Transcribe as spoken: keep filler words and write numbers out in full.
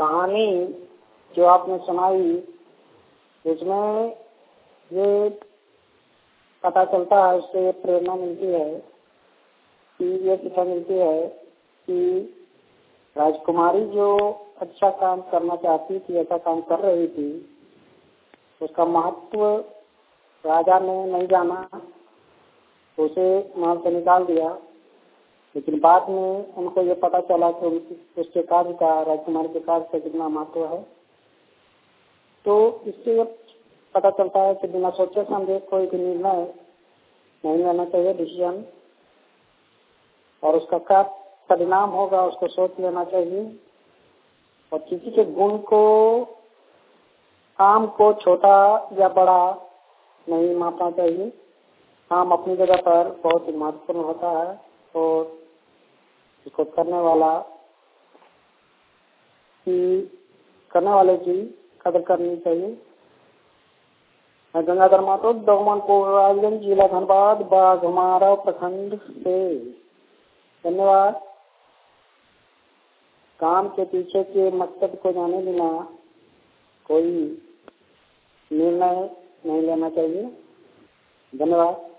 कहानी जो आपने सुनाई उसमें ये पता चलता है, उससे ये प्रेरणा मिलती है कि ये शिक्षा मिलती है कि राजकुमारी जो अच्छा काम करना चाहती थी, ऐसा काम कर रही थी, उसका महत्व राजा ने नहीं जाना, उसे महल से निकाल दिया। लेकिन बाद में उनको ये पता चला कि उसके कार्य का, राजकुमारी के कार्य का कितना महत्व है। तो इससे ये पता चलता है कि बिना सोचे समझे कोई भी निर्णय नहीं लेना चाहिए, डिसीजन, और उसका क्या परिणाम होगा उसको सोच लेना चाहिए। और किसी के गुण को, काम को छोटा या बड़ा नहीं मापना चाहिए। काम अपनी जगह पर बहुत ही महत्वपूर्ण होता है और इसको करने वाला की करने वाले की कदर करनी चाहिए। गंगाधर मातो, दोमनपुर, जिला धनबाद, बाघमारा प्रखंड से। धन्यवाद। काम के पीछे के मकसद को जाने बिना कोई निर्णय नहीं लेना चाहिए। धन्यवाद।